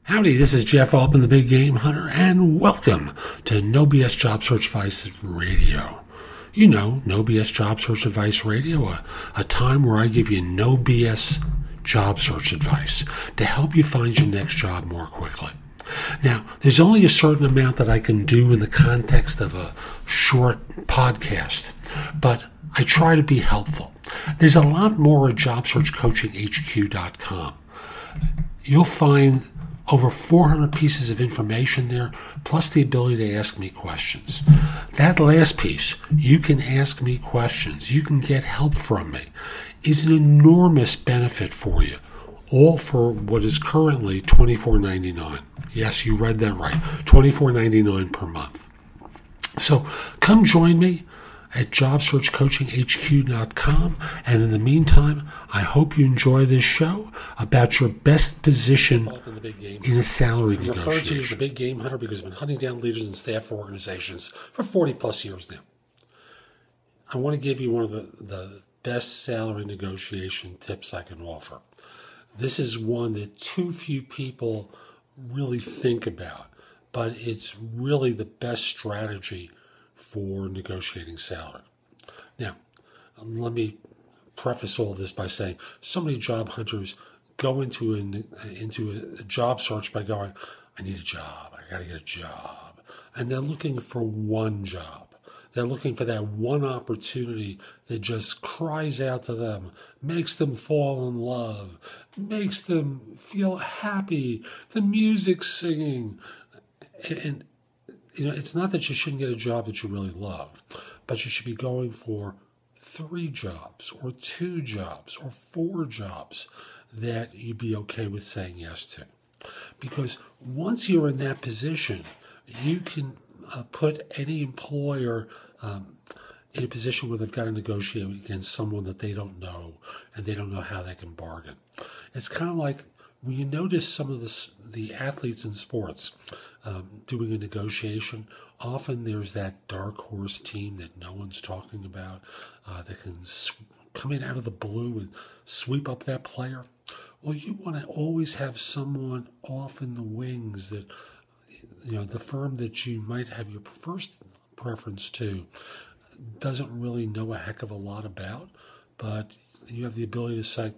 Howdy, this is Jeff Altman, the Big Game Hunter, and welcome to No BS Job Search Advice Radio. You know, No BS Job Search Advice Radio, a time where I give you no BS job search advice to help you find your next job more quickly. Now, there's only a certain amount that I can do in the context of a short podcast, but I try to be helpful. There's a lot more at JobSearchCoachingHQ.com. You'll find over 400 pieces of information there, plus the ability to ask me questions. That last piece, you can ask me questions, you can get help from me, is an enormous benefit for you, all for what is currently $24.99. Yes, you read that right, $24.99 per month. So come join me at JobSearchCoachingHQ.com, and in the meantime, I hope you enjoy this show about your best position in a salary negotiation. I'm referred to as the Big Game Hunter because I've been hunting down leaders and staff for organizations for 40 plus years now. I want to give you one of the best salary negotiation tips I can offer. This is one that too few people really think about, but it's really the best strategy for negotiating salary. Now, let me preface all of this by saying so many job hunters go into a job search by going, I need a job, I got to get a job. And they're looking for one job. They're looking for that one opportunity that just cries out to them, makes them fall in love, makes them feel happy, the music's singing. And you know, it's not that you shouldn't get a job that you really love, but you should be going for 3 jobs or 2 jobs or 4 jobs that you'd be okay with saying yes to. Because once you're in that position, you can put any employer in a position where they've got to negotiate against someone that they don't know and they don't know how they can bargain. It's kind of like when you notice some of the athletes in sports doing a negotiation, often there's that dark horse team that no one's talking about that can come in out of the blue and sweep up that player. Well, you want to always have someone off in the wings that, you know, the firm that you might have your first preference to doesn't really know a heck of a lot about, but you have the ability to say,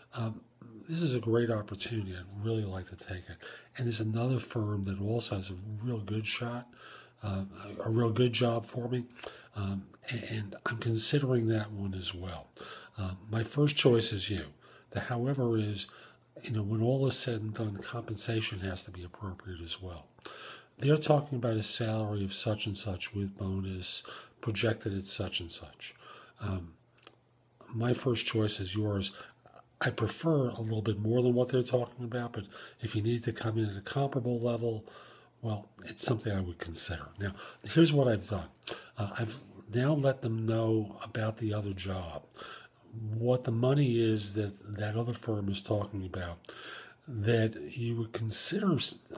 this is a great opportunity. I'd really like to take it. And there's another firm that also has a real good shot, a real good job for me, and I'm considering that one as well. My first choice is you. The however is, you know, when all is said and done, compensation has to be appropriate as well. They're talking about a salary of such and such with bonus, projected at such and such. My first choice is yours. I prefer a little bit more than what they're talking about, but if you need to come in at a comparable level, well, it's something I would consider. Now, here's what I've done. I've now let them know about the other job, what the money is that other firm is talking about, that you would consider,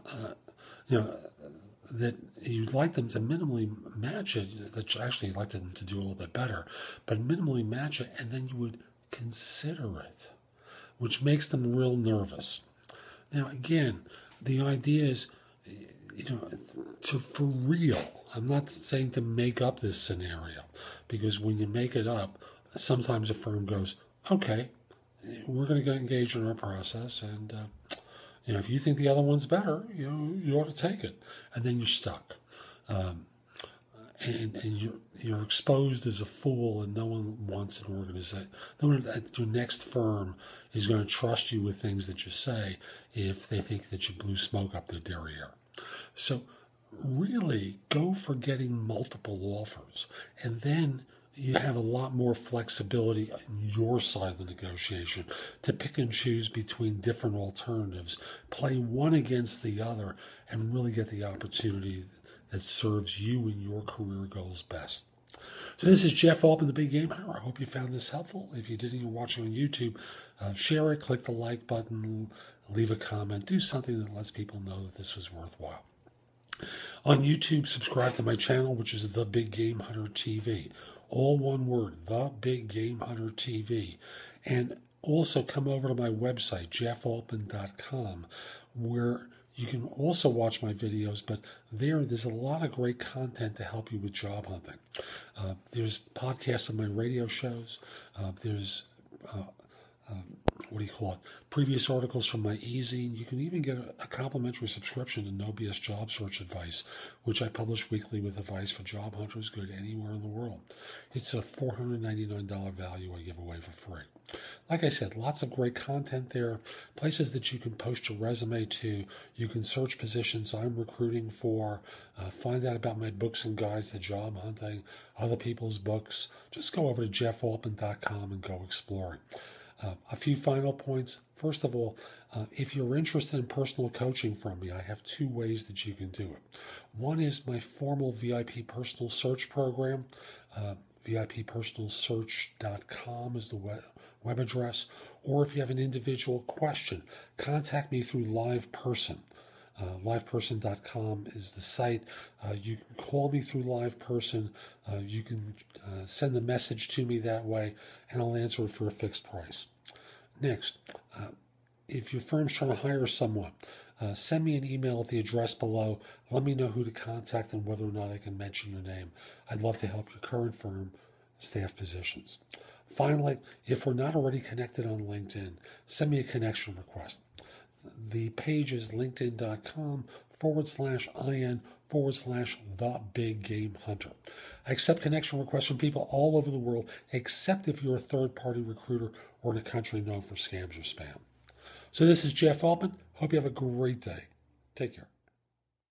that you'd like them to minimally match it, that you actually like them to do a little bit better, but minimally match it, and then you would consider it, which makes them real nervous. Now, again, the idea is, you know, for real. I'm not saying to make up this scenario, because when you make it up, sometimes a firm goes, okay, we're going to get engaged in our process, and you know, if you think the other one's better, you know, you ought to take it, and then you're stuck, and you're exposed as a fool, and no one wants an organization. No one at your next firm is going to trust you with things that you say if they think that you blew smoke up their derriere. So really go for getting multiple offers, and then you have a lot more flexibility on your side of the negotiation to pick and choose between different alternatives, play one against the other, and really get the opportunity that serves you and your career goals best. So this is Jeff Altman, the Big Game Hunter. I hope you found this helpful. If you did and you're watching on YouTube, share it, click the like button, leave a comment, do something that lets people know that this was worthwhile. On YouTube, subscribe to my channel, which is The Big Game Hunter TV. All one word, The Big Game Hunter TV. And also come over to my website, jeffaltman.com, where You can also watch my videos, but there's a lot of great content to help you with job hunting. There's podcasts of my radio shows. There's previous articles from my e-zine. You can even get a complimentary subscription to No BS Job Search Advice, which I publish weekly with advice for job hunters good anywhere in the world. It's a $499 value I give away for free. Like I said, lots of great content there, places that you can post your resume to. You can search positions I'm recruiting for, find out about my books and guides to job hunting, other people's books. Just go over to jeffaltman.com and go exploring. A few final points. First of all, if you're interested in personal coaching from me, I have two ways that you can do it. One is my formal VIP personal search program. VIPpersonalsearch.com is the web address. Or if you have an individual question, contact me through LivePerson. LivePerson.com is the site. You can call me through LivePerson. You can send a message to me that way, and I'll answer it for a fixed price. Next, if your firm's trying to hire someone, send me an email at the address below. Let me know who to contact and whether or not I can mention your name. I'd love to help your current firm staff positions. Finally, if we're not already connected on LinkedIn, send me a connection request. The page is linkedin.com/IN/the-big-game-hunter. I accept connection requests from people all over the world, except if you're a third-party recruiter or in a country known for scams or spam. So this is Jeff Altman. Hope you have a great day. Take care.